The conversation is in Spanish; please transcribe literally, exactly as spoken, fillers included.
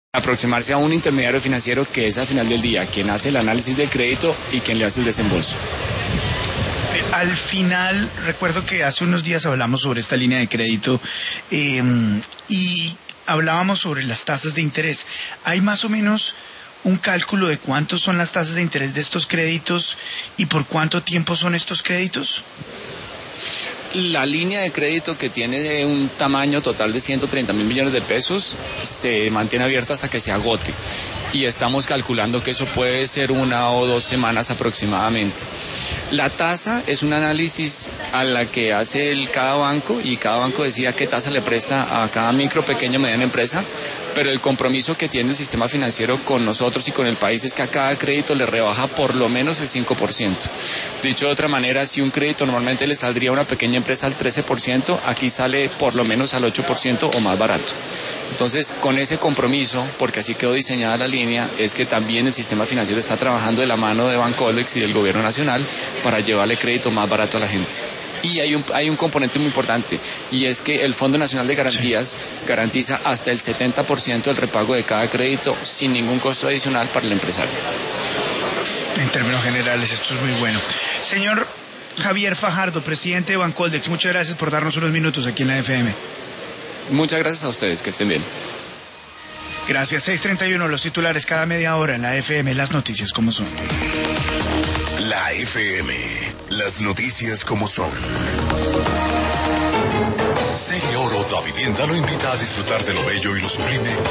Aproximarse a un intermediario financiero que es al final del día quien hace el análisis del crédito y quien le hace el desembolso. Al final, recuerdo que hace unos días hablamos sobre esta línea de crédito eh, y hablábamos sobre las tasas de interés. ¿Hay más o menos un cálculo de cuántos son las tasas de interés de estos créditos y por cuánto tiempo son estos créditos? La línea de crédito, que tiene un tamaño total de ciento treinta mil millones de pesos, se mantiene abierta hasta que se agote. Y estamos calculando que eso puede ser una o dos semanas aproximadamente. La tasa es un análisis a la que hace el, cada banco, y cada banco decide qué tasa le presta a cada micro, pequeña, mediana empresa, pero el compromiso que tiene el sistema financiero con nosotros y con el país es que a cada crédito le rebaja por lo menos el cinco por ciento. Dicho de otra manera, si un crédito normalmente le saldría a una pequeña empresa al trece por ciento, aquí sale por lo menos al ocho por ciento o más barato. Entonces, con ese compromiso, porque así quedó diseñada la línea, es que también el sistema financiero está trabajando de la mano de Bancoldex y del gobierno nacional para llevarle crédito más barato a la gente. Y hay un, hay un componente muy importante, y es que el Fondo Nacional de Garantías sí. garantiza hasta el setenta por ciento del repago de cada crédito sin ningún costo adicional para el empresario. En términos generales, esto es muy bueno. Señor Javier Fajardo, presidente de Bancoldex, muchas gracias por darnos unos minutos aquí en la F M. Muchas gracias a ustedes, que estén bien. Gracias. seis treinta y uno, los titulares cada media hora en la F M, las noticias como son. La F M, las noticias como son. Serie Oro Da Vivienda lo invita a disfrutar de lo bello y lo sublime